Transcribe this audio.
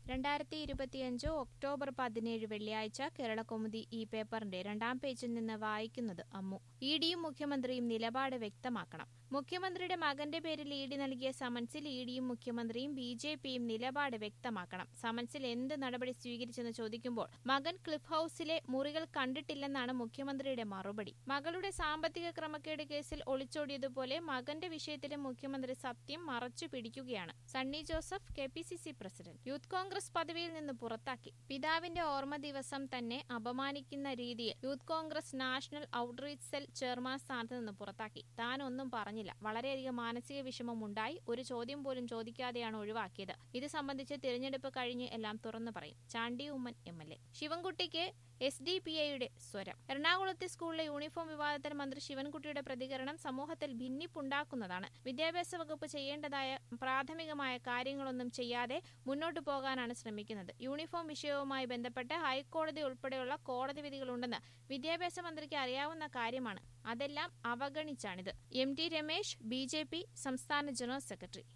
2025 October 17 വെള്ളിയാഴ്ച കേരളകൗമുദി ഈ പേപ്പറിന്റെ 2ാം പേജിൽ നിന്ന് വായിക്കുന്നത് അമ്മു. ഇഡിയും മുഖ്യമന്ത്രിയും നിലപാട് വ്യക്തമാക്കണം. മുഖ്യമന്ത്രിയുടെ മകന്റെ പേരിൽ ഇഡി നൽകിയ സമൻസിൽ ഇഡിയും മുഖ്യമന്ത്രിയും ബിജെപിയും നിലപാട് വ്യക്തമാക്കണം. സമൻസിൽ എന്ത് നടപടി സ്വീകരിച്ചെന്ന് ചോദിക്കുമ്പോൾ മകൻ ക്ലിഫ് ഹൌസിലെ മുറികൾ കണ്ടിട്ടില്ലെന്നാണ് മുഖ്യമന്ത്രിയുടെ മറുപടി. മകളുടെ സാമ്പത്തിക ക്രമക്കേട് കേസിൽ ഒളിച്ചോടിയതുപോലെ മകന്റെ വിഷയത്തിലും മുഖ്യമന്ത്രി സത്യം മറച്ചു പിടിക്കുകയാണ്. സണ്ണി ജോസഫ് കെപിസിസി പ്രസിഡന്റ് യൂത്ത് കോൺഗ്രസ് പദവിയിൽ നിന്ന് പുറത്താക്കി. പിതാവിന്റെ ഓർമ്മ ദിവസം തന്നെ അപമാനിക്കുന്ന രീതിയിൽ Youth Congress national outreach cell chairman സ്ഥാനത്ത് നിന്ന് പുറത്താക്കി. താൻ ഒന്നും പറഞ്ഞില്ല. വളരെയധികം മാനസിക വിഷമം ഉണ്ടായി. ഒരു ചോദ്യം പോലും ചോദിക്കാതെയാണ് ഒഴിവാക്കിയത്. ഇത് സംബന്ധിച്ച് തിരഞ്ഞെടുപ്പ് കഴിഞ്ഞ് എല്ലാം തുറന്നു പറയും. ചാണ്ടി ഉമ്മൻ എംഎൽഎ. ശിവൻകുട്ടിക്ക് SDPIയുടെ സ്വരം. എറണാകുളത്തെ സ്കൂളിലെ യൂണിഫോം വിവാദത്തിൽ മന്ത്രി ശിവൻകുട്ടിയുടെ പ്രതികരണം സമൂഹത്തിൽ ഭിന്നിപ്പുണ്ടാക്കുന്നതാണ്. വിദ്യാഭ്യാസ വകുപ്പ് ചെയ്യേണ്ടതായ പ്രാഥമികമായ കാര്യങ്ങളൊന്നും ചെയ്യാതെ മുന്നോട്ടു പോകാനാണ് ശ്രമിക്കുന്നത്. യൂണിഫോം വിഷയവുമായി ബന്ധപ്പെട്ട് ഹൈക്കോടതി ഉൾപ്പെടെയുള്ള കോടതി വിധികളുണ്ടെന്ന് വിദ്യാഭ്യാസ മന്ത്രിക്ക് അറിയാവുന്ന കാര്യമാണ്. അതെല്ലാം അവഗണിച്ചാണിത്. MT രമേശ്, BJP സംസ്ഥാന ജനറൽ സെക്രട്ടറി.